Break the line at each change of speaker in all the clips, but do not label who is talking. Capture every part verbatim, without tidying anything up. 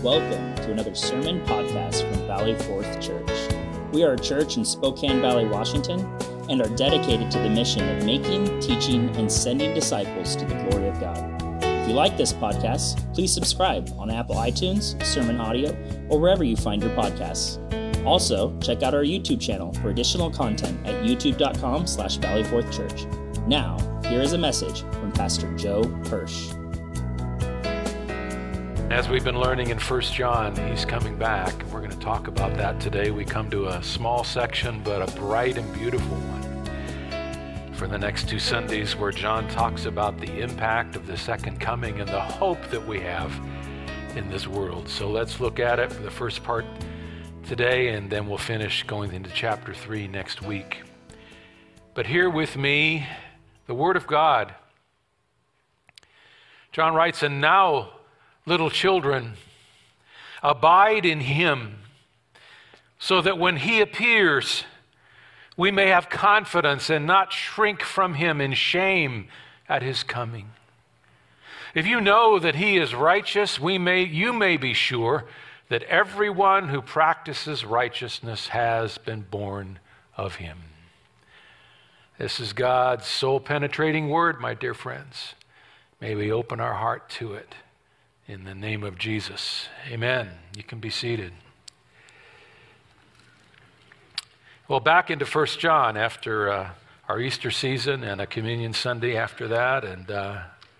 welcome to another sermon podcast from Valley Fourth Church. We are a church in Spokane Valley, Washington, and are dedicated to the mission of making, teaching, and sending disciples to the glory of God. If you like this podcast, please subscribe on Apple iTunes, Sermon Audio, or wherever you find your podcasts. Also, check out our YouTube channel for additional content at youtube.com slash Valley Fourth Church. Now, here is a message from Pastor Joe Hirsch.
As we've been learning in First John, he's coming back. We're going to talk about that today. We come to a small section, but a bright and beautiful one for the next two Sundays, where John talks about the impact of the second coming and the hope that we have in this world. So let's look at it for the first part today, and then we'll finish going into chapter three next week. But here with me, the Word of God. John writes, "And now, little children, abide in him, so that when he appears, we may have confidence and not shrink from him in shame at his coming. If you know that he is righteous, we may, you may be sure that everyone who practices righteousness has been born of him." This is God's soul-penetrating word, my dear friends. May we open our heart to it. In the name of Jesus, amen. You can be seated. Well, back into First John after uh, our Easter season and a communion Sunday after that, and uh,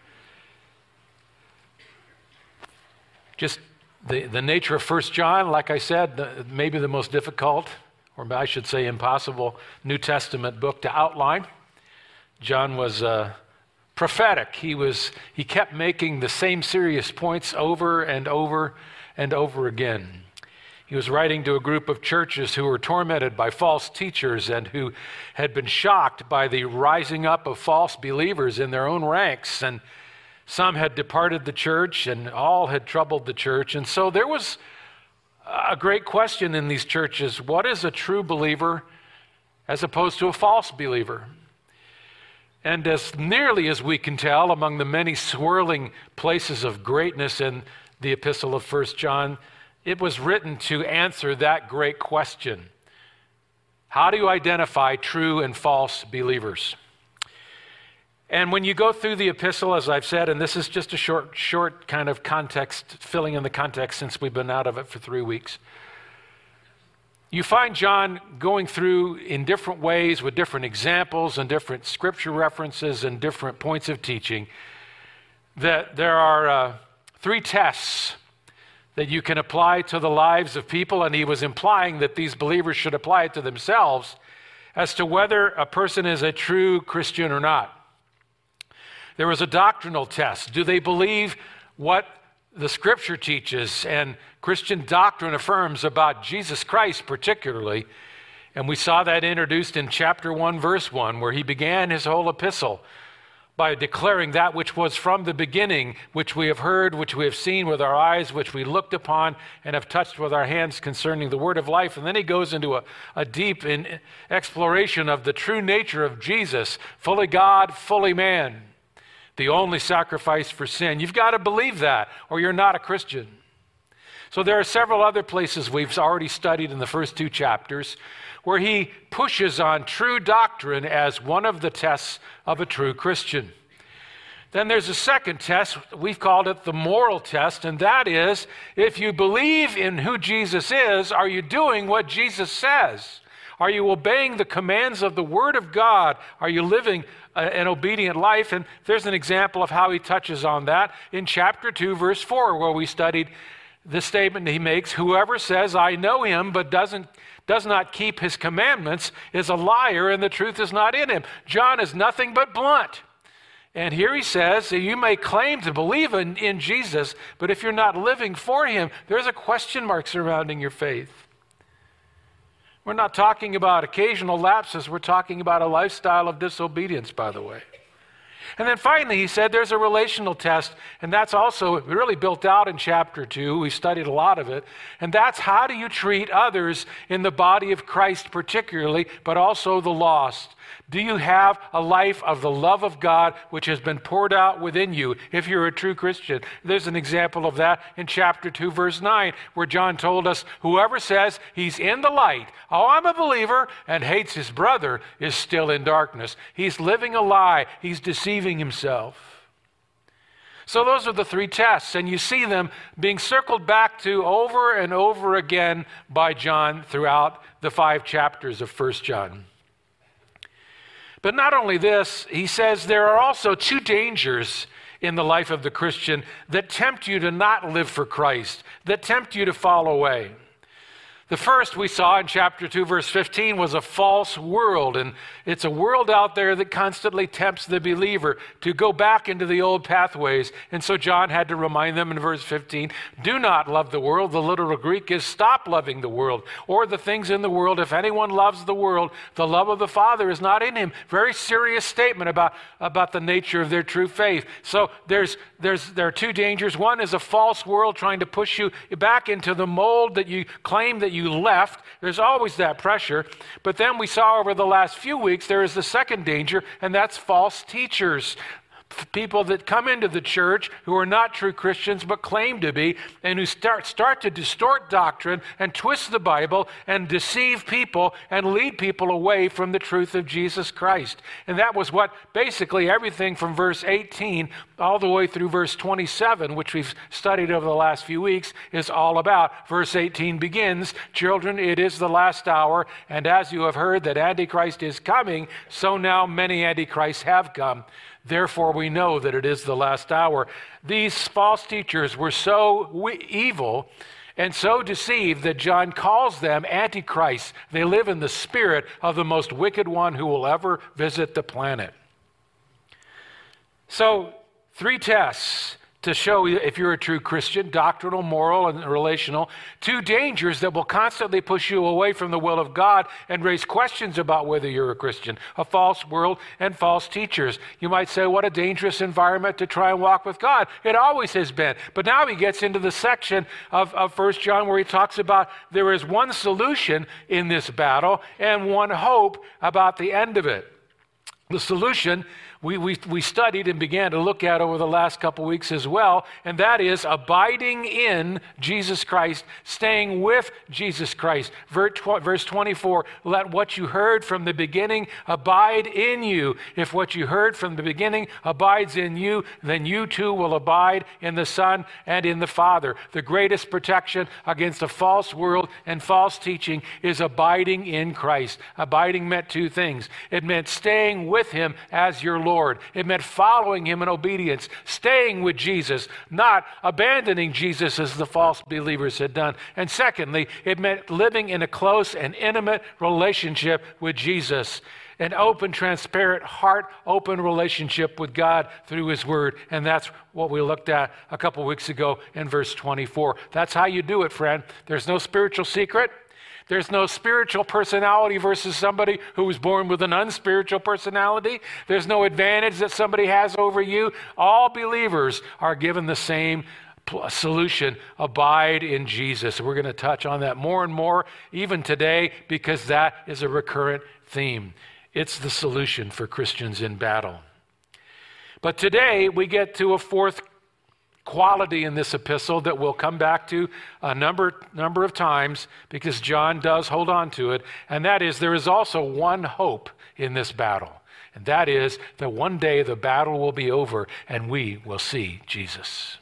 just the, the nature of First John, like I said, the, maybe the most difficult, or I should say impossible, New Testament book to outline. John was Uh, prophetic. He was, he kept making the same serious points over and over and over again. He was writing to a group of churches who were tormented by false teachers and who had been shocked by the rising up of false believers in their own ranks. And some had departed the church, and all had troubled the church. And so there was a great question in these churches: what is a true believer as opposed to a false believer? And as nearly as we can tell, among the many swirling places of greatness in the epistle of First John, it was written to answer that great question. How do you identify true and false believers? And when you go through the epistle, as I've said, and this is just a short, short kind of context, filling in the context since we've been out of it for three weeks, you find John going through in different ways with different examples and different scripture references and different points of teaching that there are uh, three tests that you can apply to the lives of people, and he was implying that these believers should apply it to themselves as to whether a person is a true Christian or not. There was a doctrinal test. Do they believe what the scripture teaches and Christian doctrine affirms about Jesus Christ particularly? And we saw that introduced in chapter one, verse one, where he began his whole epistle by declaring that which was from the beginning, which we have heard, which we have seen with our eyes, which we looked upon and have touched with our hands concerning the word of life. And then he goes into a, a deep in exploration of the true nature of Jesus, fully God, fully man, the only sacrifice for sin. You've got to believe that, or you're not a Christian. So there are several other places we've already studied in the first two chapters where he pushes on true doctrine as one of the tests of a true Christian. Then there's a second test. We've called it the moral test, and that is, if you believe in who Jesus is, are you doing what Jesus says? Are you obeying the commands of the Word of God? Are you living an obedient life? And there's an example of how he touches on that in chapter two, verse four, where we studied the statement he makes: whoever says, "I know him," but doesn't does not keep his commandments is a liar, and the truth is not in him. John is nothing but blunt. And here he says that you may claim to believe in, in Jesus, but if you're not living for him, there's a question mark surrounding your faith. We're not talking about occasional lapses. We're talking about a lifestyle of disobedience, by the way. And then finally, he said there's a relational test, and that's also really built out in chapter two. We studied a lot of it. And that's how do you treat others in the body of Christ particularly, but also the lost? Do you have a life of the love of God which has been poured out within you if you're a true Christian? There's an example of that in chapter two, verse nine, where John told us, whoever says he's in the light, oh, I'm a believer, and hates his brother is still in darkness. He's living a lie. He's deceiving himself. So those are the three tests, and you see them being circled back to over and over again by John throughout the five chapters of First John. But not only this, he says there are also two dangers in the life of the Christian that tempt you to not live for Christ, that tempt you to fall away. The first we saw in chapter two, verse fifteen, was a false world. And it's a world out there that constantly tempts the believer to go back into the old pathways. And so John had to remind them in verse fifteen, do not love the world. The literal Greek is stop loving the world or the things in the world. If anyone loves the world, the love of the Father is not in him. Very serious statement about, about the nature of their true faith. So there's, there's, there are two dangers. One is a false world trying to push you back into the mold that you claim that you you left. There's always that pressure. But then we saw over the last few weeks, there is the second danger, and that's false teachers. People that come into the church who are not true Christians but claim to be, and who start, start to distort doctrine and twist the Bible and deceive people and lead people away from the truth of Jesus Christ. And that was what basically everything from verse eighteen all the way through verse twenty-seven, which we've studied over the last few weeks, is all about. Verse eighteen begins, children, it is the last hour, and as you have heard that Antichrist is coming, so now many Antichrists have come. Therefore, we know that it is the last hour. These false teachers were so we- evil and so deceived that John calls them antichrists. They live in the spirit of the most wicked one who will ever visit the planet. So, three tests to show if you're a true Christian, doctrinal, moral, and relational. Two dangers that will constantly push you away from the will of God and raise questions about whether you're a Christian. A false world and false teachers. You might say, what a dangerous environment to try and walk with God. It always has been. But now he gets into the section of, of First John where he talks about there is one solution in this battle and one hope about the end of it. The solution we, we, we studied and began to look at over the last couple weeks as well, and that is abiding in Jesus Christ, staying with Jesus Christ. Verse twenty-four, let what you heard from the beginning abide in you. If what you heard from the beginning abides in you, then you too will abide in the Son and in the Father. The greatest protection against a false world and false teaching is abiding in Christ. Abiding meant two things. It meant staying with him as your Lord. It meant following him in obedience, staying with Jesus, not abandoning Jesus as the false believers had done. And secondly, it meant living in a close and intimate relationship with Jesus, an open, transparent, heart-open relationship with God through his word. And that's what we looked at a couple weeks ago in verse twenty-four. That's how you do it, friend. There's no spiritual secret. There's no spiritual personality versus somebody who was born with an unspiritual personality. There's no advantage that somebody has over you. All believers are given the same solution: abide in Jesus. We're going to touch on that more and more even today because that is a recurrent theme. It's the solution for Christians in battle. But today we get to a fourth quality in this epistle that we'll come back to a number, number of times because John does hold on to it, and that is there is also one hope in this battle, and that is that one day the battle will be over and we will see Jesus.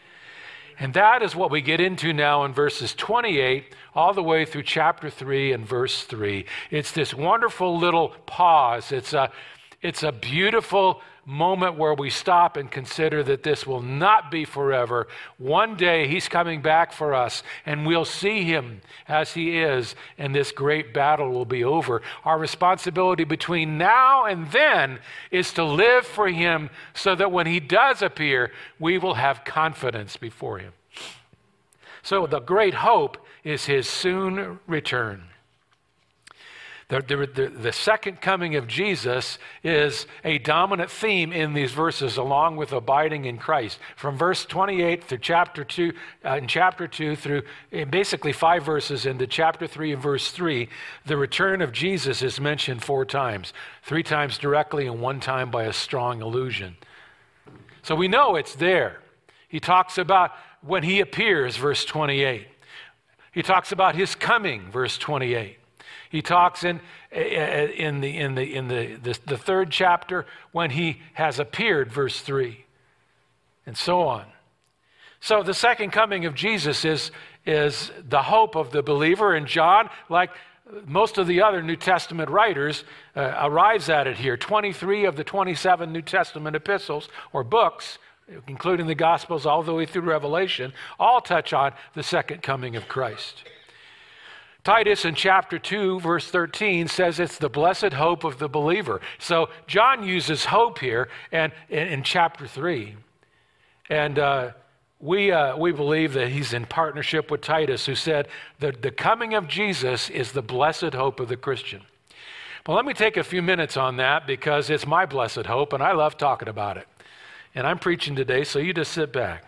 And that is what we get into now in verses twenty-eight all the way through chapter three and verse three. It's this wonderful little pause. It's a, it's a beautiful moment where we stop and consider that this will not be forever. One day he's coming back for us and we'll see him as he is, and this great battle will be over. Our responsibility between now and then is to live for him so that when he does appear, we will have confidence before him. So the great hope is his soon return. The, the, the, the second coming of Jesus is a dominant theme in these verses, along with abiding in Christ. From verse twenty-eight through chapter two, uh, in chapter two through basically five verses into chapter three and verse three, the return of Jesus is mentioned four times, three times directly and one time by a strong allusion. So we know it's there. He talks about when he appears, verse twenty-eight. He talks about his coming, verse twenty-eight. He talks in, in, the, in, the, in the, the, the third chapter when he has appeared, verse three, and so on. So the second coming of Jesus is, is the hope of the believer, and John, like most of the other New Testament writers, uh, arrives at it here. twenty-three of the twenty-seven New Testament epistles or books, including the Gospels all the way through Revelation, all touch on the second coming of Christ. Titus in chapter two, verse thirteen says it's the blessed hope of the believer. So John uses hope here and in, in chapter three. And uh, we, uh, we believe that he's in partnership with Titus, who said that the coming of Jesus is the blessed hope of the Christian. Well, let me take a few minutes on that because it's my blessed hope and I love talking about it. And I'm preaching today, so you just sit back.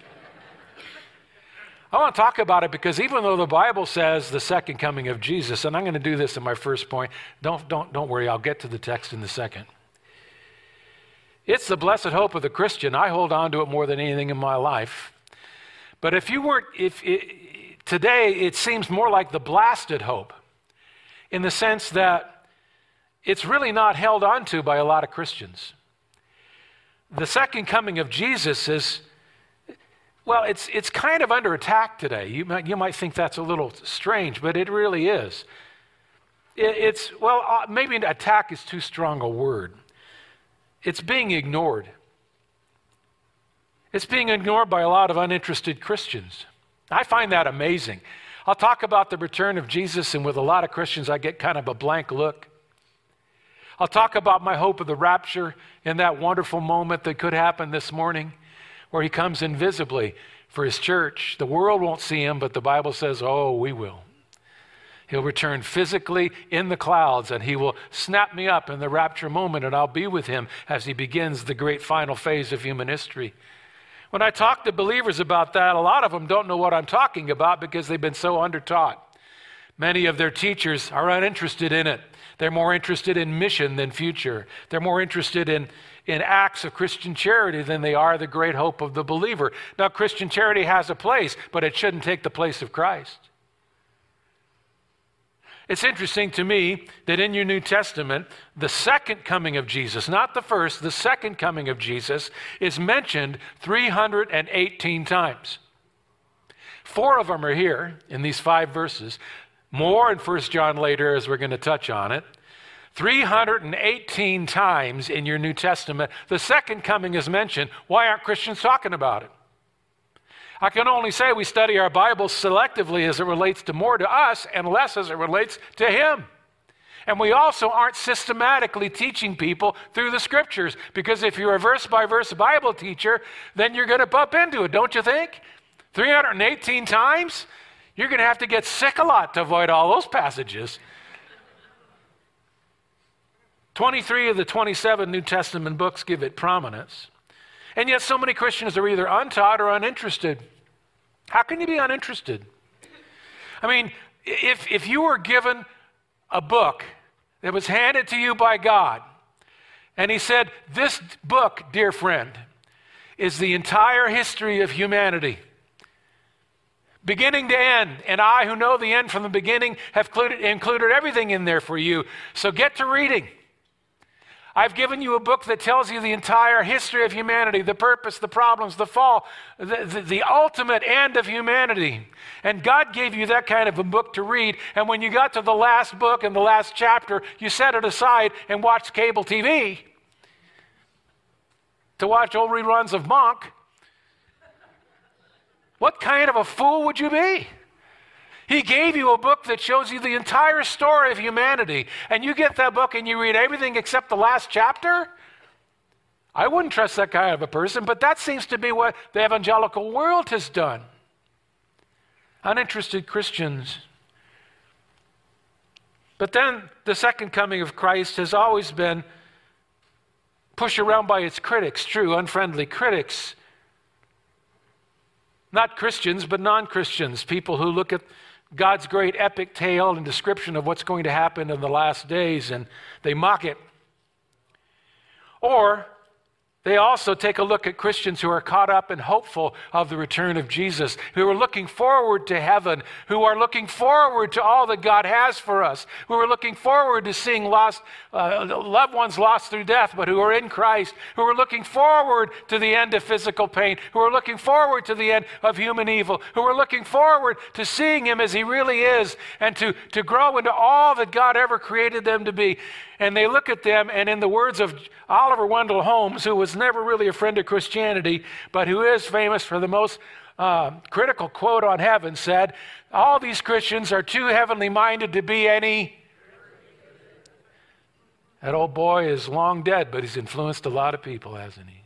I want to talk about it because even though the Bible says the second coming of Jesus, and I'm going to do this in my first point, don't, don't, don't worry, I'll get to the text in a second. It's the blessed hope of the Christian. I hold on to it more than anything in my life. But if you weren't, if it, today it seems more like the blasted hope in the sense that it's really not held on to by a lot of Christians. The second coming of Jesus is, well, it's it's kind of under attack today. You might, you might think that's a little strange, but it really is. It, it's, well, uh, maybe attack is too strong a word. It's being ignored. It's being ignored by a lot of uninterested Christians. I find that amazing. I'll talk about the return of Jesus, and with a lot of Christians, I get kind of a blank look. I'll talk about my hope of the rapture in that wonderful moment that could happen this morning, where he comes invisibly for his church. The world won't see him, but the Bible says, oh, we will. He'll return physically in the clouds, and he will snap me up in the rapture moment, and I'll be with him as he begins the great final phase of human history. When I talk to believers about that, a lot of them don't know what I'm talking about because they've been so undertaught. Many of their teachers are uninterested in it. They're more interested in mission than future. They're more interested in, in acts of Christian charity than they are the great hope of the believer. Now, Christian charity has a place, but it shouldn't take the place of Christ. It's interesting to me that in your New Testament, the second coming of Jesus, not the first, the second coming of Jesus is mentioned three hundred eighteen times. Four of them are here in these five verses. More in First John later, as we're going to touch on it. three hundred eighteen times in your New Testament, the second coming is mentioned. Why aren't Christians talking about it? I can only say we study our Bibles selectively as it relates to more to us and less as it relates to him. And we also aren't systematically teaching people through the scriptures, because if you're a verse-by-verse Bible teacher, then you're going to bump into it, don't you think? three hundred eighteen times? You're going to have to get sick a lot to avoid all those passages. twenty-three of the twenty-seven New Testament books give it prominence. And yet so many Christians are either untaught or uninterested. How can you be uninterested? I mean, if, if you were given a book that was handed to you by God, and he said, this book, dear friend, is the entire history of humanity, beginning to end, and I who know the end from the beginning have included, included everything in there for you, so get to reading. I've given you a book that tells you the entire history of humanity, the purpose, the problems, the fall, the, the, the ultimate end of humanity. And God gave you that kind of a book to read, and when you got to the last book and the last chapter, you set it aside and watched cable T V to watch old reruns of Monk. What kind of a fool would you be? He gave you a book that shows you the entire story of humanity, and you get that book and you read everything except the last chapter? I wouldn't trust that kind of a person, but that seems to be what the evangelical world has done. Uninterested Christians. But then the second coming of Christ has always been pushed around by its critics, true, unfriendly critics. Not Christians, but non-Christians, people who look at God's great epic tale and description of what's going to happen in the last days, and they mock it. Or they also take a look at Christians who are caught up and hopeful of the return of Jesus, who are looking forward to heaven, who are looking forward to all that God has for us, who are looking forward to seeing lost uh, loved ones lost through death, but who are in Christ, who are looking forward to the end of physical pain, who are looking forward to the end of human evil, who are looking forward to seeing him as he really is and to, to grow into all that God ever created them to be. And they look at them, and in the words of Oliver Wendell Holmes, who was never really a friend of Christianity, but who is famous for the most uh, critical quote on heaven, said, all these Christians are too heavenly minded to be any. That old boy is long dead, but he's influenced a lot of people, hasn't he?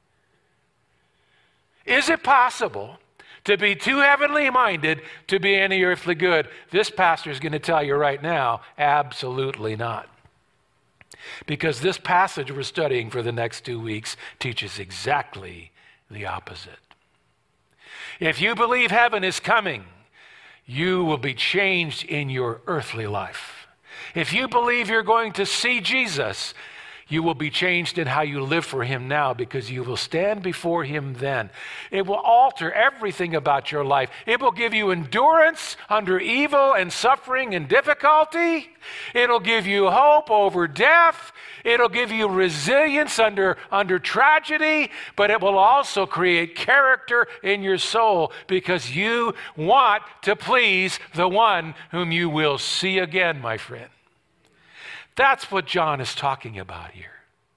Is it possible to be too heavenly minded to be any earthly good? This pastor is going to tell you right now, absolutely not. Because this passage we're studying for the next two weeks teaches exactly the opposite. If you believe heaven is coming, you will be changed in your earthly life. If you believe you're going to see Jesus, you will be changed in how you live for him now, because you will stand before him then. It will alter everything about your life. It will give you endurance under evil and suffering and difficulty. It'll give you hope over death. It'll give you resilience under, under tragedy, but it will also create character in your soul, because you want to please the one whom you will see again, my friend. That's what John is talking about here.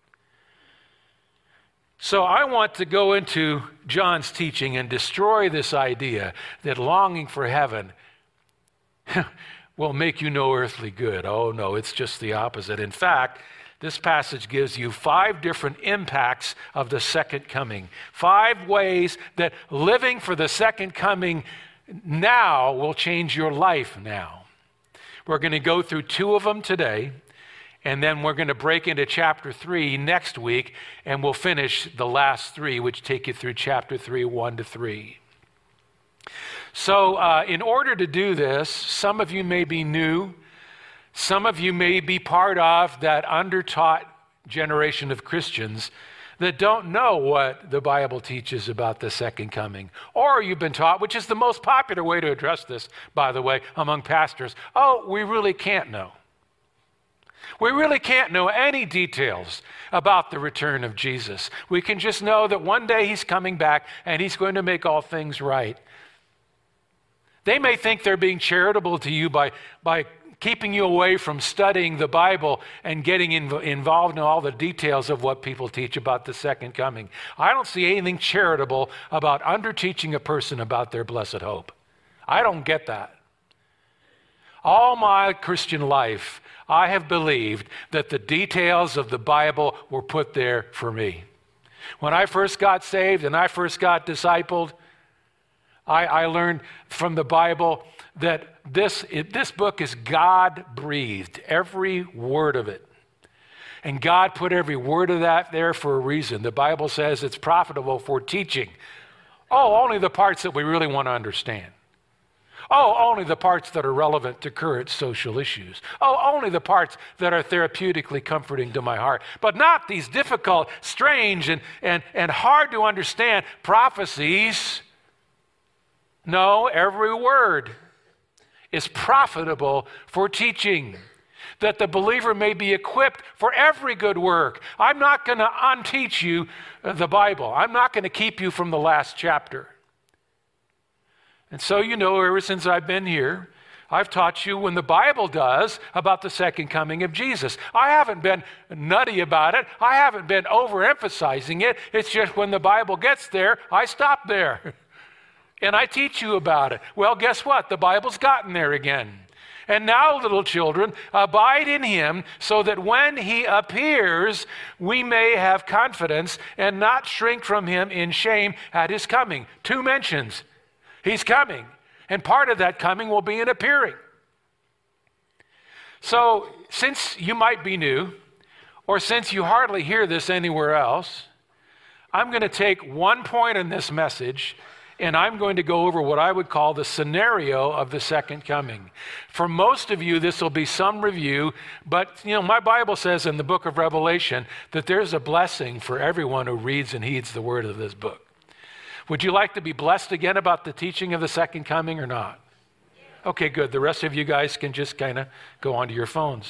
So I want to go into John's teaching and destroy this idea that longing for heaven will make you no earthly good. Oh no, it's just the opposite. In fact, this passage gives you five different impacts of the second coming. Five ways that living for the second coming now will change your life now. We're going to go through two of them today. And then we're going to break into chapter three next week, and we'll finish the last three, which take you through chapter three, one to three. So uh, in order to do this, some of you may be new. Some of you may be part of that undertaught generation of Christians that don't know what the Bible teaches about the second coming. Or you've been taught, which is the most popular way to address this, by the way, among pastors, oh, we really can't know. We really can't know any details about the return of Jesus. We can just know that one day he's coming back and he's going to make all things right. They may think they're being charitable to you by, by keeping you away from studying the Bible and getting inv- involved in all the details of what people teach about the second coming. I don't see anything charitable about underteaching a person about their blessed hope. I don't get that. All my Christian life, I have believed that the details of the Bible were put there for me. When I first got saved and I first got discipled, I, I learned from the Bible that this, it, this book is God-breathed, every word of it. And God put every word of that there for a reason. The Bible says it's profitable for teaching. Oh, only the parts that we really want to understand. Oh, only the parts that are relevant to current social issues. Oh, only the parts that are therapeutically comforting to my heart. But not these difficult, strange, and, and, and hard to understand prophecies. No, every word is profitable for teaching, that the believer may be equipped for every good work. I'm not going to unteach you the Bible. I'm not going to keep you from the last chapter. And so, you know, ever since I've been here, I've taught you when the Bible does about the second coming of Jesus. I haven't been nutty about it. I haven't been overemphasizing it. It's just when the Bible gets there, I stop there. And I teach you about it. Well, guess what? The Bible's gotten there again. And now, little children, abide in him so that when he appears, we may have confidence and not shrink from him in shame at his coming. Two mentions. He's coming, and part of that coming will be an appearing. So since you might be new, or since you hardly hear this anywhere else, I'm going to take one point in this message, and I'm going to go over what I would call the scenario of the second coming. For most of you, this will be some review, but you know, my Bible says in the book of Revelation that there's a blessing for everyone who reads and heeds the word of this book. Would you like to be blessed again about the teaching of the second coming or not? Okay, good. The rest of you guys can just kind of go onto your phones.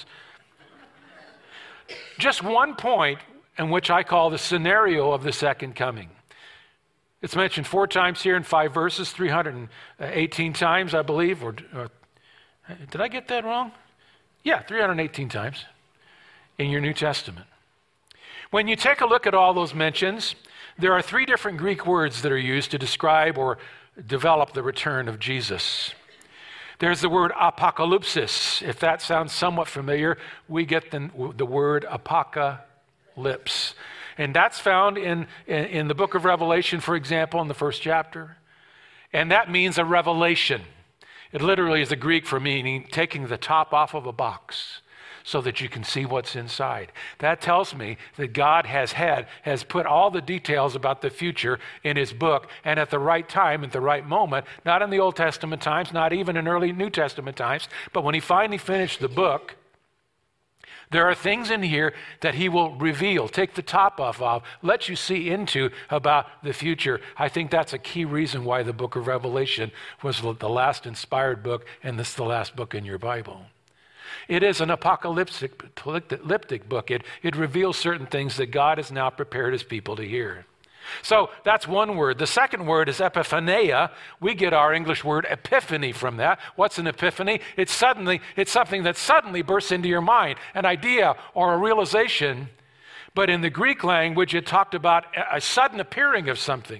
Just one point in which I call the scenario of the second coming. It's mentioned four times here in five verses, three hundred eighteen times, I believe. Or, or did I get that wrong? Yeah, three hundred eighteen times in your New Testament. When you take a look at all those mentions, there are three different Greek words that are used to describe or develop the return of Jesus. There's the word apocalypsis. If that sounds somewhat familiar, we get the, the word apocalypse. And that's found in, in, in the book of Revelation, for example, in the first chapter. And that means a revelation. It literally is the Greek for meaning taking the top off of a box so that you can see what's inside. That tells me that God has had, has put all the details about the future in his book, and at the right time, at the right moment, not in the Old Testament times, not even in early New Testament times, but when he finally finished the book, there are things in here that he will reveal, take the top off of, let you see into about the future. I think that's a key reason why the book of Revelation was the last inspired book, and this is the last book in your Bible. It is an apocalyptic book. It, it reveals certain things that God has now prepared his people to hear. So that's one word. The second word is epiphania. We get our English word epiphany from that. What's an epiphany? It's suddenly, it's something that suddenly bursts into your mind, an idea or a realization. But in the Greek language, it talked about a sudden appearing of something.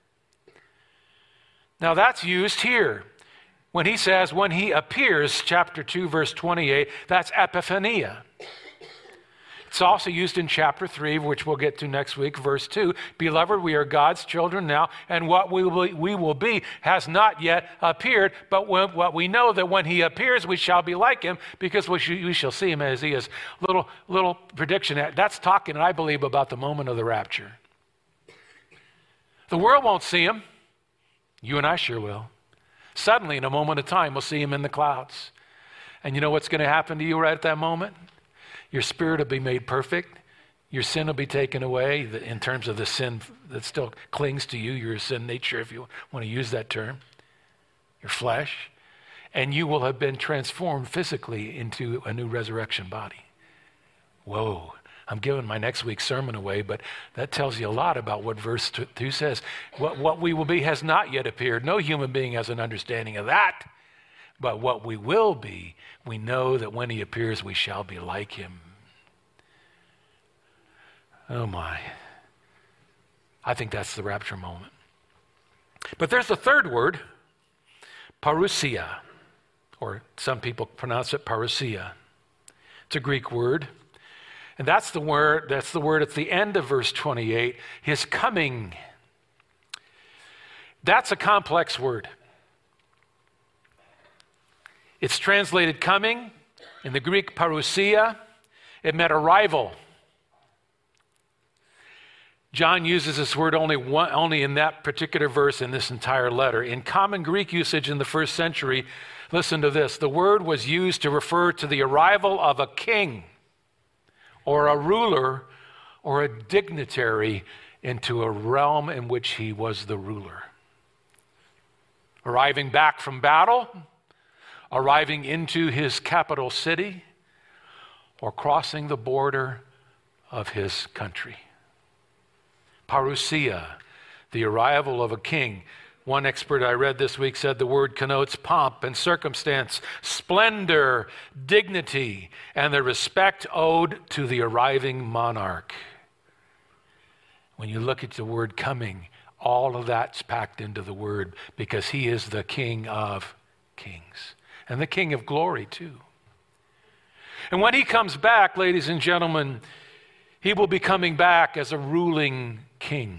Now that's used here. When he says, when he appears, chapter two, verse twenty-eight, that's epiphania. It's also used in chapter three, which we'll get to next week, verse two. Beloved, we are God's children now, and what we will, we will be has not yet appeared, but when, what we know that when he appears, we shall be like him, because we, sh- we shall see him as he is. Little, little prediction. That's talking, I believe, about the moment of the rapture. The world won't see him. You and I sure will. Suddenly, in a moment of time, we'll see him in the clouds. And you know what's going to happen to you right at that moment? Your spirit will be made perfect. Your sin will be taken away in terms of the sin that still clings to you, your sin nature, if you want to use that term, your flesh. And you will have been transformed physically into a new resurrection body. Whoa. I'm giving my next week's sermon away, but that tells you a lot about what verse two says. What, what we will be has not yet appeared. No human being has an understanding of that. But what we will be, we know that when he appears, we shall be like him. Oh my. I think that's the rapture moment. But there's a third word, parousia, or some people pronounce it parousia. It's a Greek word. And that's the word, that's the word at the end of verse twenty-eight, his coming. That's a complex word. It's translated coming. In the Greek, parousia, it meant arrival. John uses this word only one, only in that particular verse in this entire letter. In common Greek usage in the first century, listen to this, the word was used to refer to the arrival of a king, or a ruler, or a dignitary into a realm in which he was the ruler. Arriving back from battle, arriving into his capital city, or crossing the border of his country. Parousia, the arrival of a king. One expert I read this week said the word connotes pomp and circumstance, splendor, dignity, and the respect owed to the arriving monarch. When you look at the word coming, all of that's packed into the word because he is the King of kings and the King of glory too. And when he comes back, ladies and gentlemen, he will be coming back as a ruling king.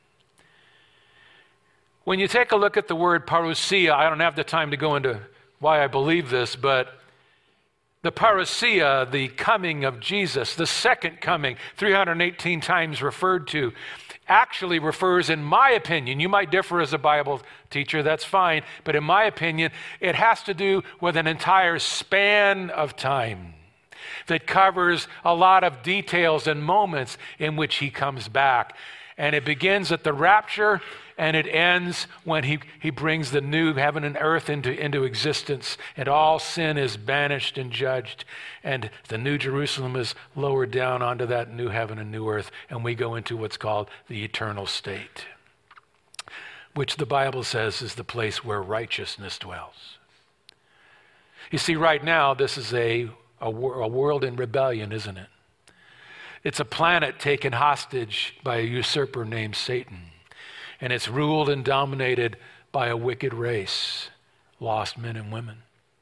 When you take a look at the word parousia, I don't have the time to go into why I believe this, but The parousia, the coming of Jesus, the second coming, three hundred eighteen times referred to, actually refers, in my opinion, you might differ as a Bible teacher, that's fine, but in my opinion, it has to do with an entire span of time that covers a lot of details and moments in which he comes back. And it begins at the rapture, and it ends when he, he brings the new heaven and earth into, into existence, and all sin is banished and judged, and the new Jerusalem is lowered down onto that new heaven and new earth, and we go into what's called the eternal state, which the Bible says is the place where righteousness dwells. You see, right now, this is a, a, a world in rebellion, isn't it? It's a planet taken hostage by a usurper named Satan. And it's ruled and dominated by a wicked race, lost men and women.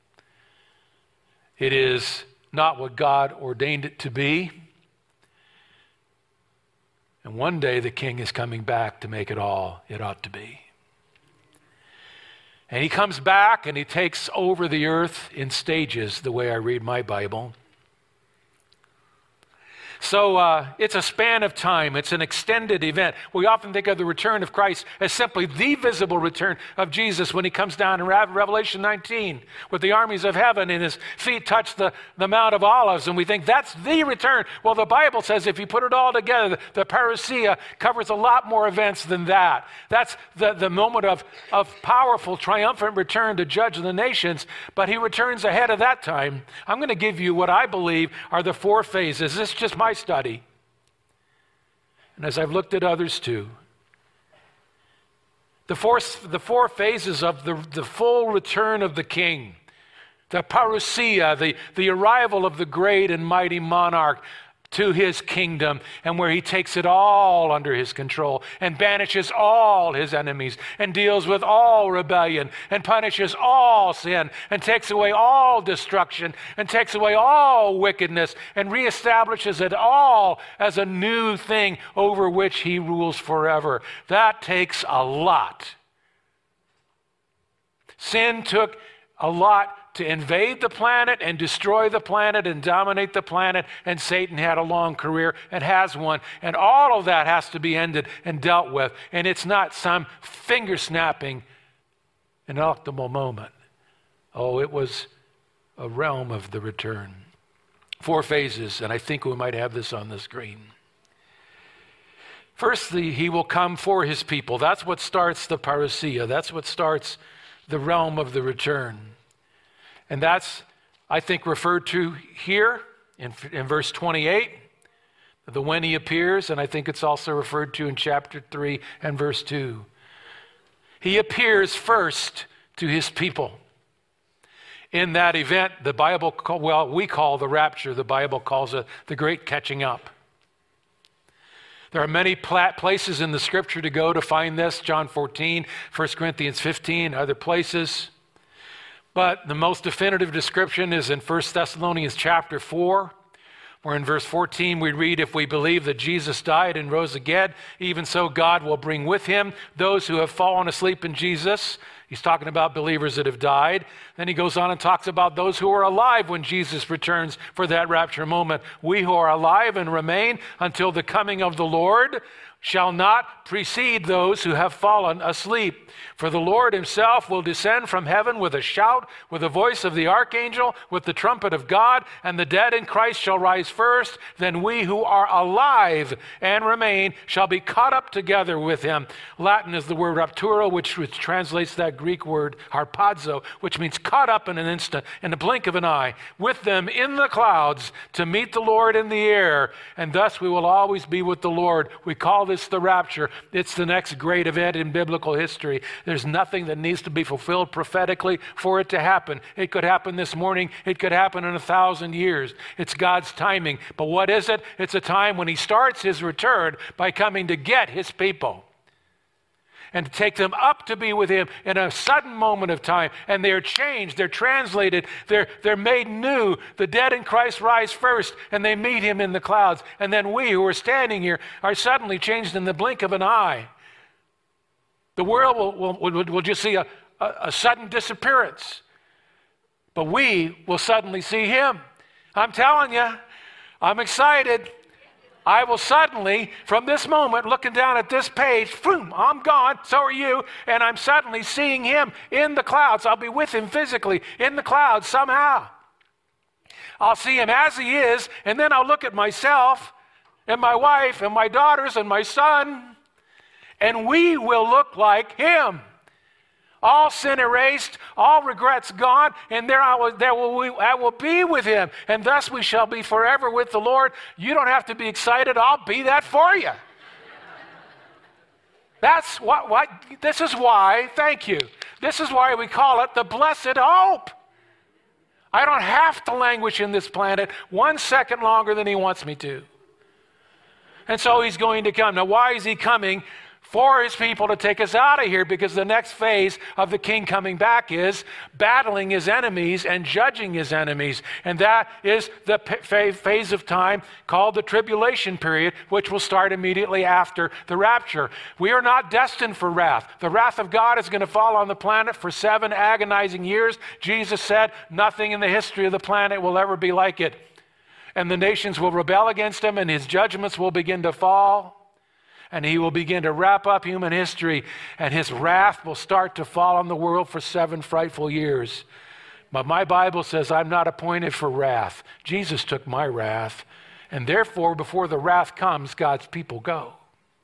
It is not what God ordained it to be. And one day the king is coming back to make it all it ought to be. And he comes back and he takes over the earth in stages, the way I read my Bible. So uh, it's a span of time. It's an extended event. We often think of the return of Christ as simply the visible return of Jesus when he comes down in Revelation nineteen with the armies of heaven and his feet touch the, the Mount of Olives, and we think that's the return. Well, the Bible says if you put it all together, the, the parousia covers a lot more events than that. That's the, the moment of, of powerful, triumphant return to judge the nations, but he returns ahead of that time. I'm going to give you what I believe are the four phases. This is just my study. And as I've looked at others too, the four, the four phases of the, the full return of the king, the parousia, the, the arrival of the great and mighty monarch to his kingdom, and where he takes it all under his control and banishes all his enemies and deals with all rebellion and punishes all sin and takes away all destruction and takes away all wickedness and reestablishes it all as a new thing over which he rules forever. That takes a lot. Sin took a lot to invade the planet and destroy the planet and dominate the planet, and Satan had a long career and has one, and all of that has to be ended and dealt with, and it's not some finger-snapping an optimal moment. Oh, it was a realm of the return. Four phases, and I think we might have this on the screen. Firstly, he will come for his people. That's what starts the parousia. That's what starts the realm of the return. And that's, I think, referred to here in, in verse twenty-eight, the when he appears, and I think it's also referred to in chapter three and verse two. He appears first to his people. In that event, the Bible, well, we call the rapture, the Bible calls it the great catching up. There are many places in the scripture to go to find this, John fourteen, First Corinthians fifteen, other places. But the most definitive description is in First Thessalonians chapter four, where in verse fourteen we read, if we believe that Jesus died and rose again, even so God will bring with him those who have fallen asleep in Jesus. He's talking about believers that have died. Then he goes on and talks about those who are alive when Jesus returns for that rapture moment. We who are alive and remain until the coming of the Lord shall not precede those who have fallen asleep. For the Lord himself will descend from heaven with a shout, with the voice of the archangel, with the trumpet of God, and the dead in Christ shall rise first. Then we who are alive and remain shall be caught up together with him. Latin is the word rapturo, which, which translates that Greek word harpazo, which means caught up in an instant, in the blink of an eye, with them in the clouds to meet the Lord in the air. And thus we will always be with the Lord. We call this the rapture. It's the next great event in biblical history. There's nothing that needs to be fulfilled prophetically for it to happen. It could happen this morning. It could happen in a thousand years. It's God's timing. But what is it? It's a time when he starts his return by coming to get his people and to take them up to be with him in a sudden moment of time. And they're changed, they're translated, they're, they're made new. The dead in Christ rise first, and they meet him in the clouds. And then we who are standing here are suddenly changed in the blink of an eye. The world will, will, will, will just see a, a, a sudden disappearance. But we will suddenly see him. I'm telling you, I'm excited. I will suddenly, from this moment, looking down at this page, boom, I'm gone, so are you, and I'm suddenly seeing him in the clouds. I'll be with him physically in the clouds somehow. I'll see him as he is, and then I'll look at myself and my wife and my daughters and my son, and we will look like him. All sin erased, all regrets gone, and there I will, there will we, I will be with him, and thus we shall be forever with the Lord. You don't have to be excited. I'll be that for you. That's what, what, this is why, thank you, this is why we call it the blessed hope. I don't have to languish in this planet one second longer than he wants me to. And so he's going to come. Now, why is he coming? For his people to take us out of here, because the next phase of the king coming back is battling his enemies and judging his enemies. And that is the phase of time called the tribulation period, which will start immediately after the rapture. We are not destined for wrath. The wrath of God is going to fall on the planet for seven agonizing years. Jesus said, nothing in the history of the planet will ever be like it. And the nations will rebel against him, and his judgments will begin to fall. And he will begin to wrap up human history, and his wrath will start to fall on the world for seven frightful years. But my Bible says I'm not appointed for wrath. Jesus took my wrath, and therefore before the wrath comes, God's people go.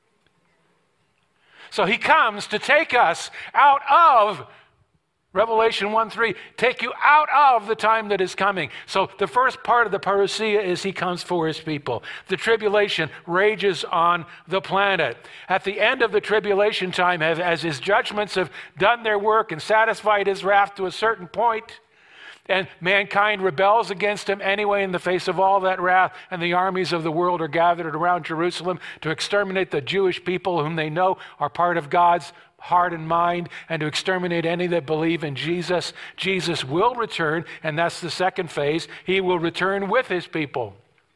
So he comes to take us out of Revelation one three, take you out of the time that is coming. So the first part of the parousia is he comes for his people. The tribulation rages on the planet. At the end of the tribulation time, as his judgments have done their work and satisfied his wrath to a certain point, and mankind rebels against him anyway in the face of all that wrath, and the armies of the world are gathered around Jerusalem to exterminate the Jewish people whom they know are part of God's heart and mind, and to exterminate any that believe in Jesus. Jesus will return, and that's the second phase. He will return with his people.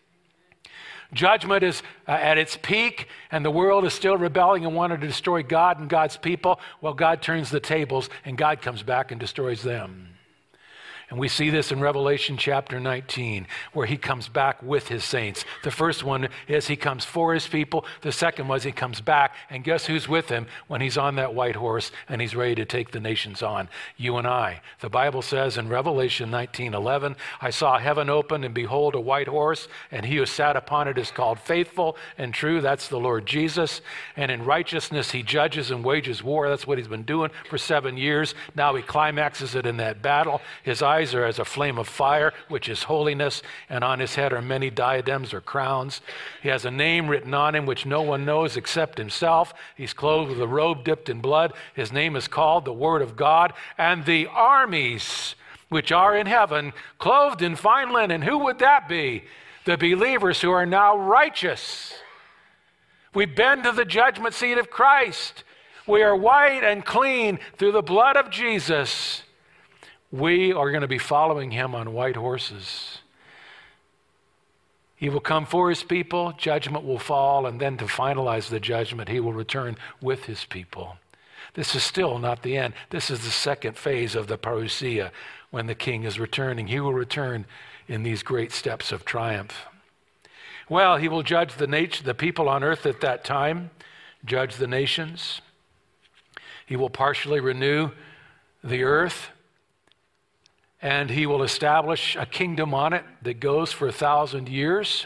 Judgment is uh, at its peak, and the world is still rebelling and wanting to destroy God and God's people. Well, God turns the tables, and God comes back and destroys them. And we see this in Revelation chapter nineteen, where he comes back with his saints. The first one is he comes for his people. The second was he comes back. And guess who's with him when he's on that white horse and he's ready to take the nations on? You and I. The Bible says in Revelation nineteen eleven, I saw heaven open, and behold, a white horse, and he who sat upon it is called Faithful and True. That's the Lord Jesus. And in righteousness he judges and wages war. That's what he's been doing for seven years. Now he climaxes it in that battle. His eyes are as a flame of fire, which is holiness, and on his head are many diadems or crowns. He has a name written on him which no one knows except himself. He's clothed with a robe dipped in blood. His name is called the Word of God. And the armies which are in heaven, clothed in fine linen, who would that be? The believers who are now righteous. We've been to the judgment seat of Christ. We are white and clean through the blood of Jesus. We are going to be following him on white horses. He will come for his people, judgment will fall, and then to finalize the judgment, he will return with his people. This is still not the end. This is the second phase of the parousia, when the king is returning. He will return in these great steps of triumph. Well, he will judge the nat- the people on earth at that time, judge the nations. He will partially renew the earth, and he will establish a kingdom on it that goes for a thousand years.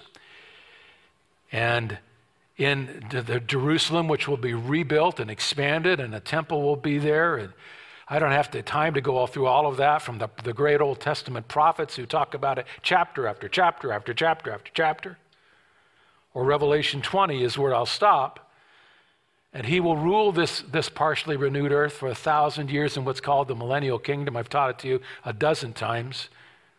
And in the Jerusalem, which will be rebuilt and expanded, and a temple will be there. And I don't have the time to go all through all of that from the, the great Old Testament prophets who talk about it chapter after chapter after chapter after chapter. Or Revelation twenty is where I'll stop. And he will rule this, this partially renewed earth for a thousand years in what's called the millennial kingdom. I've taught it to you a dozen times,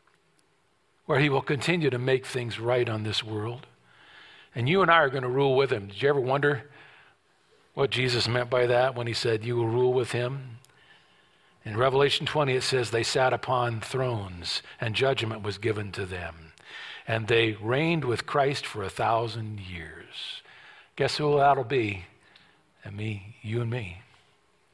where he will continue to make things right on this world. And you and I are going to rule with him. Did you ever wonder what Jesus meant by that when he said, you will rule with him? In Revelation twenty, it says they sat upon thrones and judgment was given to them. And they reigned with Christ for a thousand years. Guess who that'll be? And me, you and me.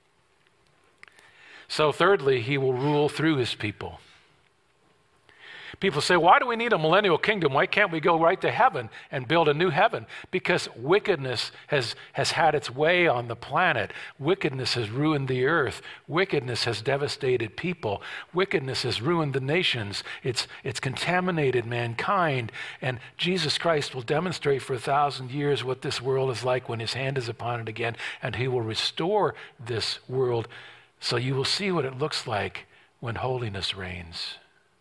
So thirdly, he will rule through his people. People say, why do we need a millennial kingdom? Why can't we go right to heaven and build a new heaven? Because wickedness has, has had its way on the planet. Wickedness has ruined the earth. Wickedness has devastated people. Wickedness has ruined the nations. It's, it's contaminated mankind. And Jesus Christ will demonstrate for a thousand years what this world is like when his hand is upon it again. And he will restore this world so you will see what it looks like when holiness reigns.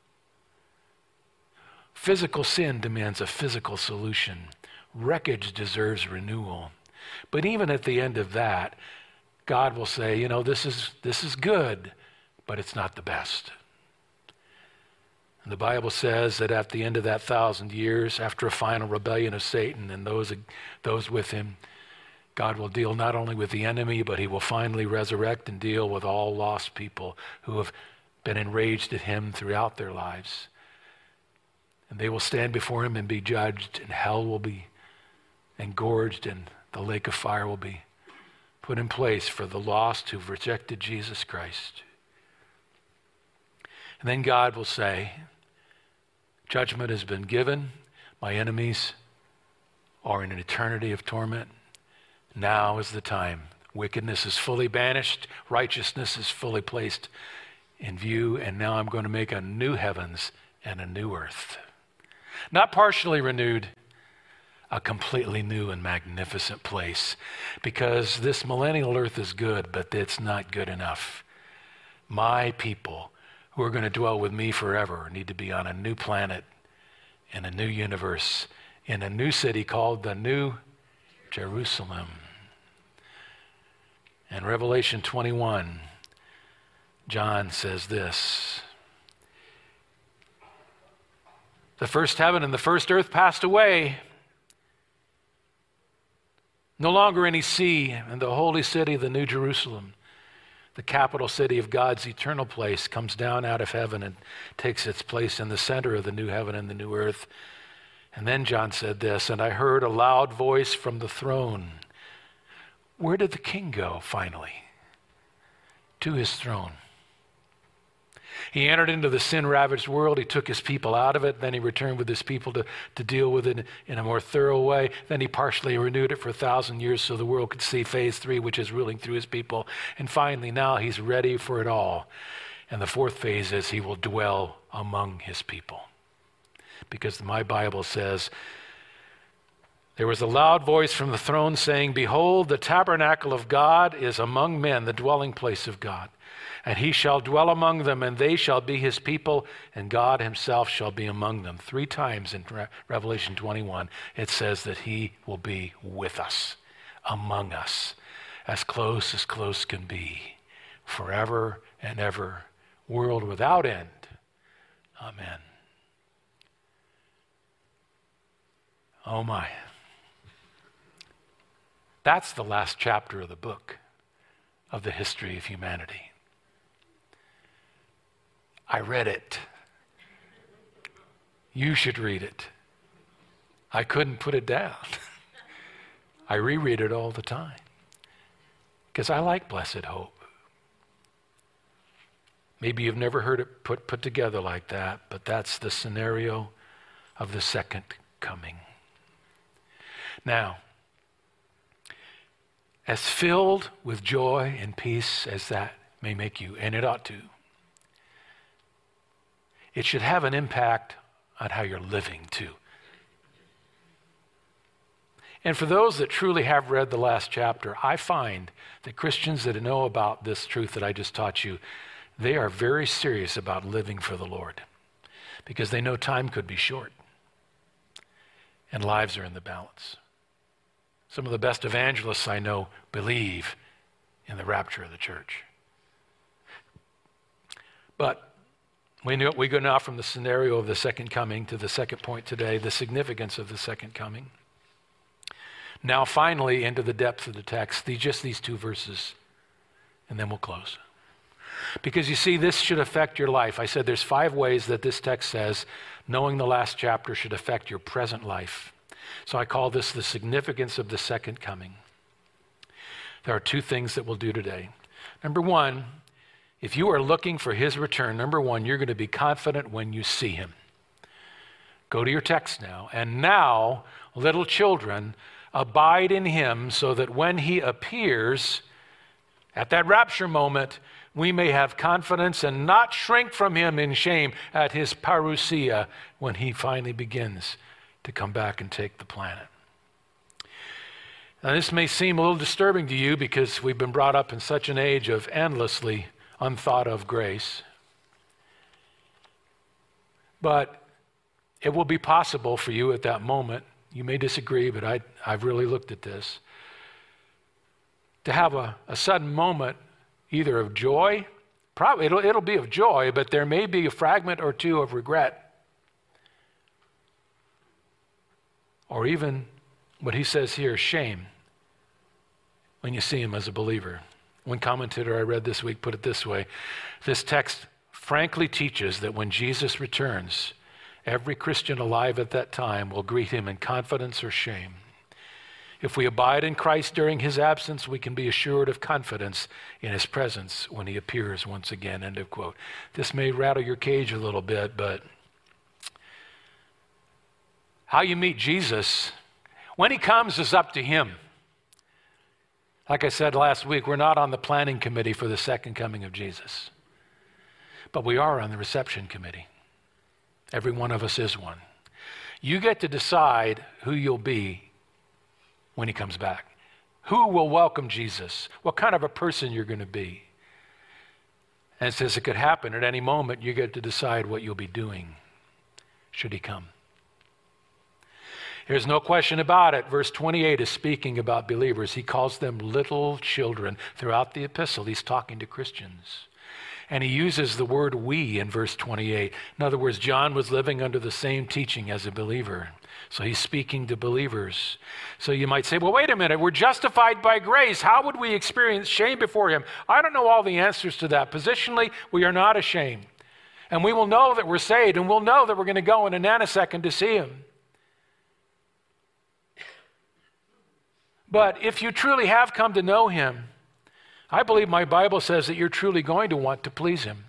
Physical sin demands a physical solution. Wreckage deserves renewal. But even at the end of that, God will say, you know, this is this is good, but it's not the best. And the Bible says that at the end of that thousand years, after a final rebellion of Satan and those, those with him, God will deal not only with the enemy, but he will finally resurrect and deal with all lost people who have been enraged at him throughout their lives. And they will stand before him and be judged, and hell will be engorged, and the lake of fire will be put in place for the lost who've rejected Jesus Christ. And then God will say, judgment has been given. My enemies are in an eternity of torment. Now is the time. Wickedness is fully banished. Righteousness is fully placed in view. And now I'm going to make a new heavens and a new earth. Not partially renewed, a completely new and magnificent place. Because this millennial earth is good, but it's not good enough. My people who are going to dwell with me forever need to be on a new planet, in a new universe, in a new city called the New Jerusalem. In Revelation twenty-one, John says this: the first heaven and the first earth passed away. No longer any sea, and the holy city, the New Jerusalem, the capital city of God's eternal place, comes down out of heaven and takes its place in the center of the new heaven and the new earth. And then John said this, and I heard a loud voice from the throne. Where did the king go finally? To his throne. He entered into the sin-ravaged world. He took his people out of it. Then he returned with his people to, to deal with it in a more thorough way. Then he partially renewed it for a thousand years so the world could see phase three, which is ruling through his people. And finally, now he's ready for it all. And the fourth phase is he will dwell among his people. Because my Bible says, there was a loud voice from the throne saying, behold, the tabernacle of God is among men, the dwelling place of God. And he shall dwell among them, and they shall be his people, and God himself shall be among them. Three times in Re- Revelation twenty-one, it says that he will be with us, among us, as close as close can be, forever and ever, world without end. Amen. Oh my. That's the last chapter of the book of the history of humanity. I read it. You should read it. I couldn't put it down. I reread it all the time because I like Blessed Hope. Maybe you've never heard it put, put together like that, but that's the scenario of the second coming. Now, as filled with joy and peace as that may make you, and it ought to, it should have an impact on how you're living too. And for those that truly have read the last chapter, I find that Christians that know about this truth that I just taught you, they are very serious about living for the Lord because they know time could be short and lives are in the balance. Some of the best evangelists I know believe in the rapture of the church. But we, knew, we go now from the scenario of the second coming to the second point today, the significance of the second coming. Now finally into the depth of the text, these, just these two verses, and then we'll close. Because you see, this should affect your life. I said there's five ways that this text says knowing the last chapter should affect your present life. So I call this the significance of the second coming. There are two things that we'll do today. Number one, if you are looking for his return, number one, you're going to be confident when you see him. Go to your text now. And now, little children, abide in him so that when he appears, at that rapture moment, we may have confidence and not shrink from him in shame at his parousia when he finally begins to come back and take the planet. Now, this may seem a little disturbing to you because we've been brought up in such an age of endlessly unthought of grace. But it will be possible for you at that moment, you may disagree, but I, I've really looked at this, to have a, a sudden moment either of joy, probably it'll, it'll be of joy, but there may be a fragment or two of regret. Or even what he says here, shame, when you see him as a believer. One commentator I read this week put it this way: this text frankly teaches that when Jesus returns, every Christian alive at that time will greet him in confidence or shame. If we abide in Christ during his absence, we can be assured of confidence in his presence when he appears once again, end of quote. This may rattle your cage a little bit, but how you meet Jesus, when he comes, is up to him. Like I said last week, we're not on the planning committee for the second coming of Jesus, but we are on the reception committee. Every one of us is one. You get to decide who you'll be when he comes back. Who will welcome Jesus? What kind of a person you're going to be? And it says it could happen at any moment. You get to decide what you'll be doing should he come. There's no question about it. Verse twenty-eight is speaking about believers. He calls them little children. Throughout the epistle, he's talking to Christians. And he uses the word we in verse twenty-eight. In other words, John was living under the same teaching as a believer. So he's speaking to believers. So you might say, well, wait a minute. We're justified by grace. How would we experience shame before him? I don't know all the answers to that. Positionally, we are not ashamed. And we will know that we're saved, and we'll know that we're going to go in a nanosecond to see him. But if you truly have come to know him, I believe my Bible says that you're truly going to want to please him.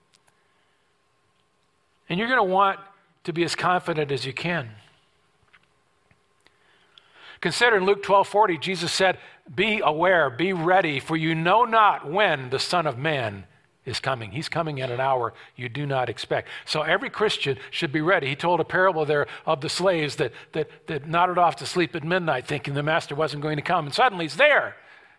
And you're going to want to be as confident as you can. Consider in Luke twelve forty, Jesus said, be aware, be ready, for you know not when the Son of Man is coming. He's coming at an hour you do not expect. So every Christian should be ready. He told a parable there of the slaves that, that, that nodded off to sleep at midnight thinking the master wasn't going to come, and suddenly he's there.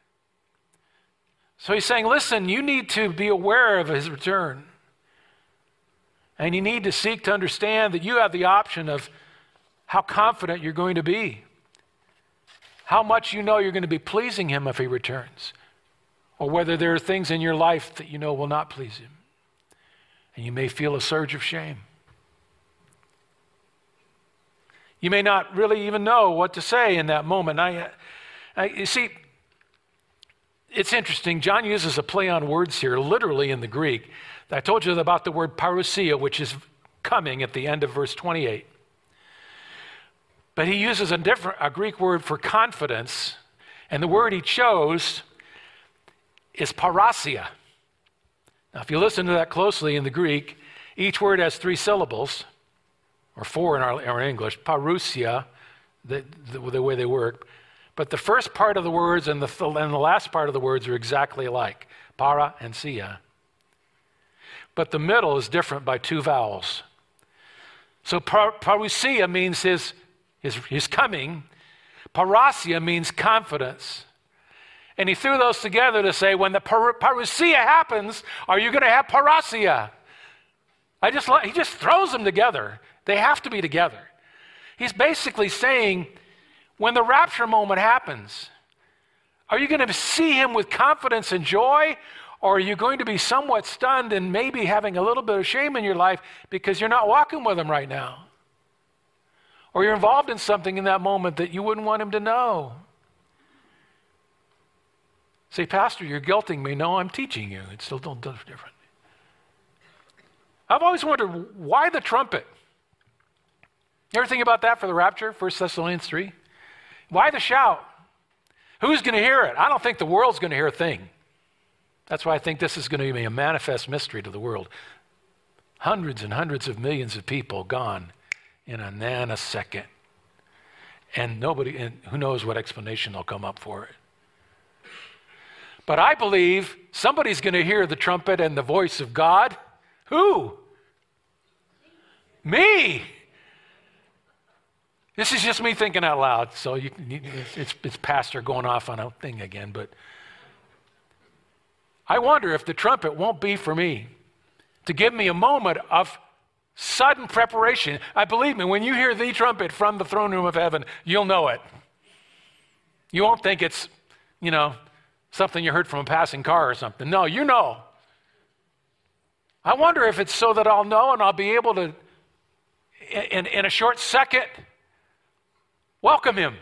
So he's saying, listen, you need to be aware of his return. And you need to seek to understand that you have the option of how confident you're going to be. How much you know you're going to be pleasing him if he returns. Or whether there are things in your life that you know will not please him. And you may feel a surge of shame. You may not really even know what to say in that moment. I, I, you see, it's interesting. John uses a play on words here, literally in the Greek. I told you about the word parousia, which is coming at the end of verse twenty-eight. But he uses a different, a Greek word for confidence, and the word he chose is parasia. Now, if you listen to that closely in the Greek, each word has three syllables, or four in our, our English, parousia, the, the, the way they work. But the first part of the words and the, and the last part of the words are exactly alike, para and sia. But the middle is different by two vowels. So par, parousia means his, his, his coming. Parasia means confidence. And he threw those together to say, when the par, parousia happens, are you going to have parasia? I just, he just throws them together. They have to be together. He's basically saying, when the rapture moment happens, are you going to see him with confidence and joy, or are you going to be somewhat stunned and maybe having a little bit of shame in your life because you're not walking with him right now? Or you're involved in something in that moment that you wouldn't want him to know. Say, Pastor, you're guilting me. No, I'm teaching you. It's still different. I've always wondered, why the trumpet? You ever think about that for the rapture, First Thessalonians three? Why the shout? Who's going to hear it? I don't think the world's going to hear a thing. That's why I think this is going to be a manifest mystery to the world. Hundreds and hundreds of millions of people gone in a nanosecond. And nobody, and who knows what explanation they'll come up for it. But I believe somebody's going to hear the trumpet and the voice of God. Who? Me. This is just me thinking out loud. So you, it's, it's pastor going off on a thing again. But I wonder if the trumpet won't be for me to give me a moment of sudden preparation. I believe me, when you hear the trumpet from the throne room of heaven, you'll know it. You won't think it's, you know, something you heard from a passing car or something. No, you know. I wonder if it's so that I'll know and I'll be able to, in, in a short second, welcome him.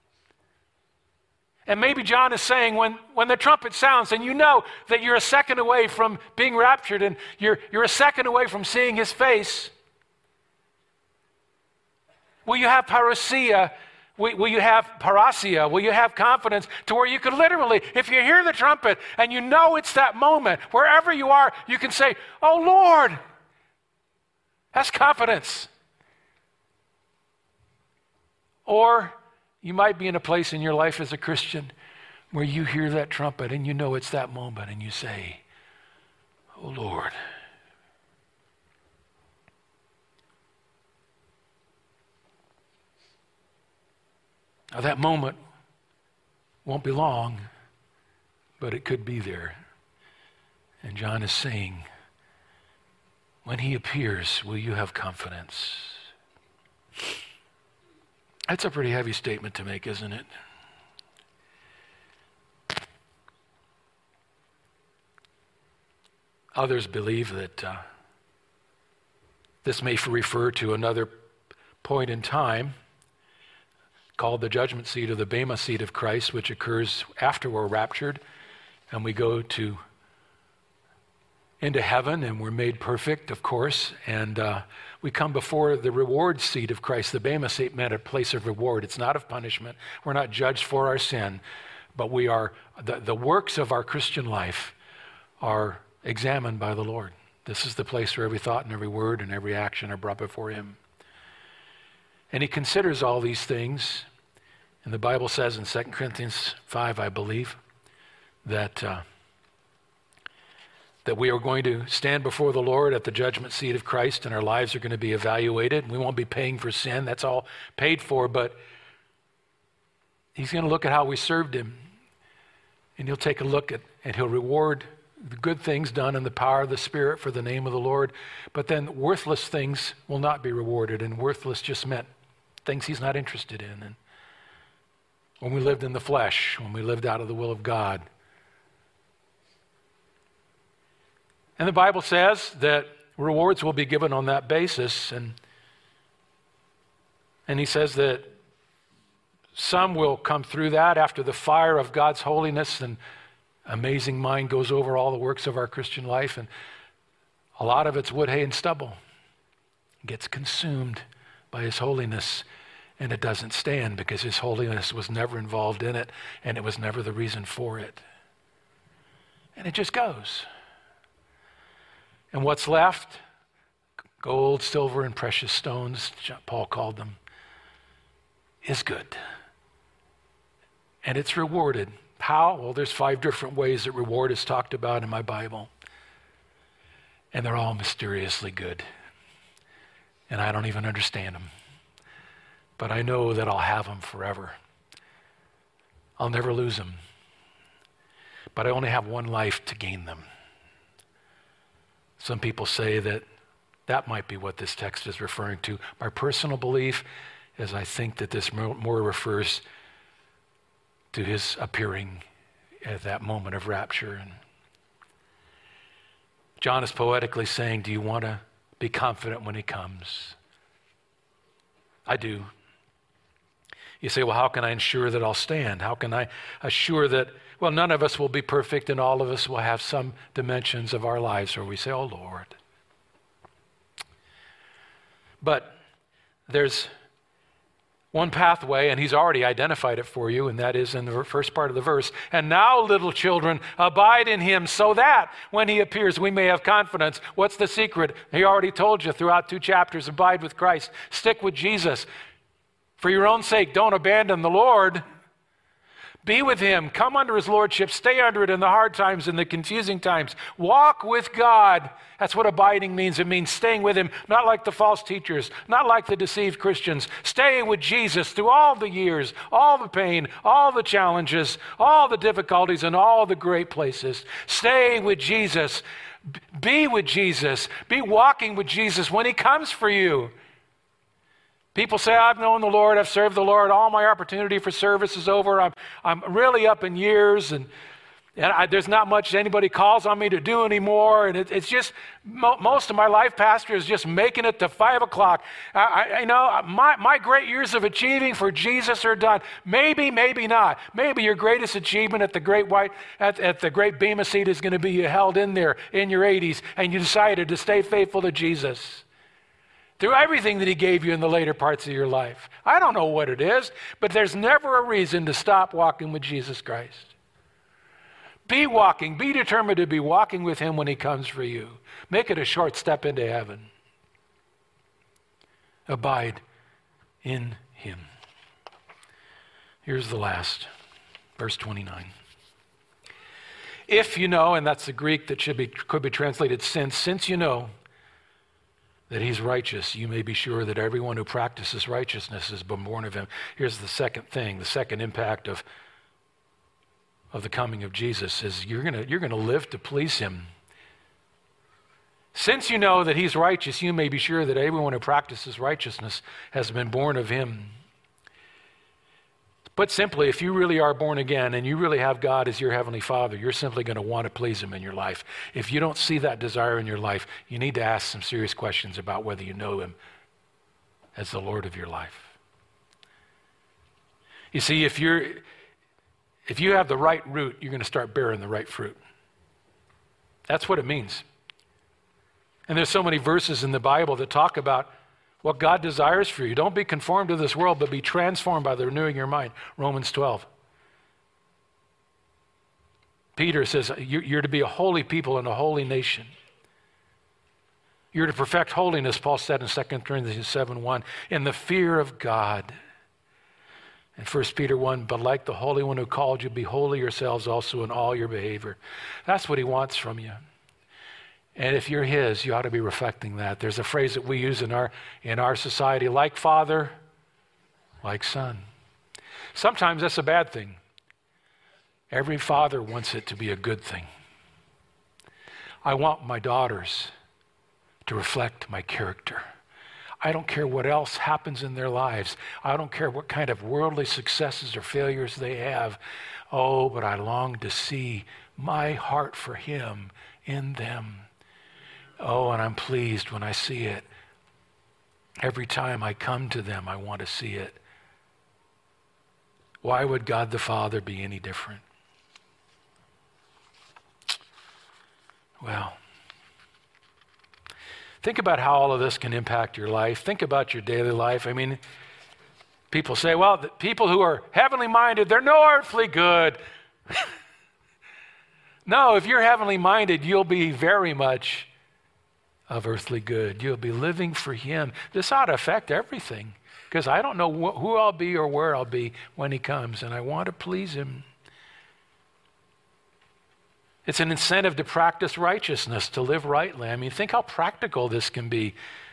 And maybe John is saying when, when the trumpet sounds and you know that you're a second away from being raptured and you're, you're a second away from seeing his face, will you have parousia? Will, will you have parasia? Will you have confidence to where you can literally, if you hear the trumpet and you know it's that moment, wherever you are, you can say, "Oh Lord." That's confidence. Or you might be in a place in your life as a Christian where you hear that trumpet and you know it's that moment and you say, "Oh Lord." Now that moment won't be long, but it could be there. And John is saying, when he appears, will you have confidence? That's a pretty heavy statement to make, isn't it? Others believe that uh, this may refer to another point in time called the judgment seat or the Bema seat of Christ, which occurs after we're raptured and we go to into heaven and we're made perfect, of course, and uh, we come before the reward seat of Christ. The Bema seat meant a place of reward. It's not of punishment. We're not judged for our sin, but we are, the, the works of our Christian life are examined by the Lord. This is the place where every thought and every word and every action are brought before him. And he considers all these things. And the Bible says in Second Corinthians five, I believe, that uh, that we are going to stand before the Lord at the judgment seat of Christ, and our lives are going to be evaluated. We won't be paying for sin. That's all paid for, but he's going to look at how we served him, and he'll take a look at, and he'll reward the good things done in the power of the Spirit for the name of the Lord. But then worthless things will not be rewarded, and worthless just meant things he's not interested in. And when we lived in the flesh, when we lived out of the will of God. And the Bible says that rewards will be given on that basis. And, and he says that some will come through that after the fire of God's holiness and amazing mind goes over all the works of our Christian life. And a lot of it's wood, hay, and stubble. It gets consumed by his holiness. And it doesn't stand because his holiness was never involved in it. And it was never the reason for it. And it just goes. And what's left? Gold, silver, and precious stones, Paul called them, is good. And it's rewarded. How? Well, there's five different ways that reward is talked about in my Bible. And they're all mysteriously good. And I don't even understand them. But I know that I'll have them forever. I'll never lose them. But I only have one life to gain them. Some people say that that might be what this text is referring to. My personal belief is I think that this more refers to his appearing at that moment of rapture. And John is poetically saying, do you want to be confident when he comes? I do. You say, well, how can I ensure that I'll stand? How can I assure that, well, none of us will be perfect and all of us will have some dimensions of our lives where we say, oh, Lord. But there's one pathway, and he's already identified it for you, and that is in the first part of the verse. And now, little children, abide in him so that when he appears, we may have confidence. What's the secret? He already told you throughout two chapters, abide with Christ. Stick with Jesus. For your own sake, don't abandon the Lord. Be with him. Come under his lordship. Stay under it in the hard times and the confusing times. Walk with God. That's what abiding means. It means staying with him, not like the false teachers, not like the deceived Christians. Stay with Jesus through all the years, all the pain, all the challenges, all the difficulties, and all the great places. Stay with Jesus. Be with Jesus. Be walking with Jesus when he comes for you. People say, I've known the Lord, I've served the Lord, all my opportunity for service is over, I'm, I'm really up in years, and, and I, there's not much anybody calls on me to do anymore, and it, it's just, mo- most of my life, Pastor, is just making it to five o'clock. I, I, you know, my, my great years of achieving for Jesus are done. Maybe, maybe not. Maybe your greatest achievement at the great white, at, at the great Bema seat is going to be you held in there in your eighties, and you decided to stay faithful to Jesus through everything that he gave you in the later parts of your life. I don't know what it is, but there's never a reason to stop walking with Jesus Christ. Be walking, be determined to be walking with him when he comes for you. Make it a short step into heaven. Abide in him. Here's the last, verse twenty-nine. If you know, and that's the Greek that should be could be translated since, since you know that he's righteous, you may be sure that everyone who practices righteousness has been born of him. Here's the second thing, the second impact of, of the coming of Jesus is you're gonna, you're gonna live to please him. Since you know that he's righteous, you may be sure that everyone who practices righteousness has been born of him. Put simply, if you really are born again and you really have God as your heavenly Father, you're simply going to want to please him in your life. If you don't see that desire in your life, you need to ask some serious questions about whether you know him as the Lord of your life. You see, if you're if you have the right root, you're going to start bearing the right fruit. That's what it means. And there's so many verses in the Bible that talk about what God desires for you. Don't be conformed to this world, but be transformed by the renewing of your mind. Romans twelve. Peter says, you're to be a holy people and a holy nation. You're to perfect holiness, Paul said in Second Corinthians seven one, in the fear of God. In First Peter one, but like the Holy One who called you, be holy yourselves also in all your behavior. That's what he wants from you. And if you're his, you ought to be reflecting that. There's a phrase that we use in our in our society, like father, like son. Sometimes that's a bad thing. Every father wants it to be a good thing. I want my daughters to reflect my character. I don't care what else happens in their lives. I don't care what kind of worldly successes or failures they have. Oh, but I long to see my heart for him in them. Oh, and I'm pleased when I see it. Every time I come to them, I want to see it. Why would God the Father be any different? Well, think about how all of this can impact your life. Think about your daily life. I mean, people say, well, the people who are heavenly minded, they're no earthly good. No, if you're heavenly minded, you'll be very much of earthly good. You'll be living for him. This ought to affect everything, because I don't know wh- who I'll be or where I'll be when he comes, and I want to please him. It's an incentive to practice righteousness, to live rightly. I mean, think how practical this can be.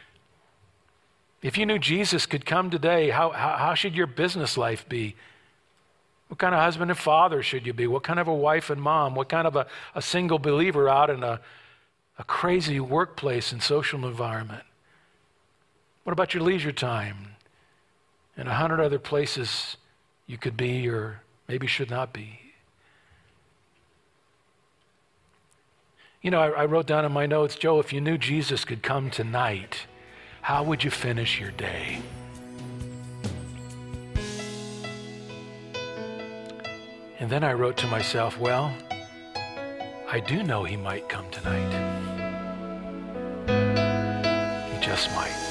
If you knew Jesus could come today, how, how, how should your business life be? What kind of husband and father should you be? What kind of a wife and mom? What kind of a, a single believer out in a A crazy workplace and social environment? What about your leisure time and a hundred other places you could be or maybe should not be? You know, I, I wrote down in my notes, Joe, if you knew Jesus could come tonight, how would you finish your day? And then I wrote to myself, well, I do know he might come tonight. He just might.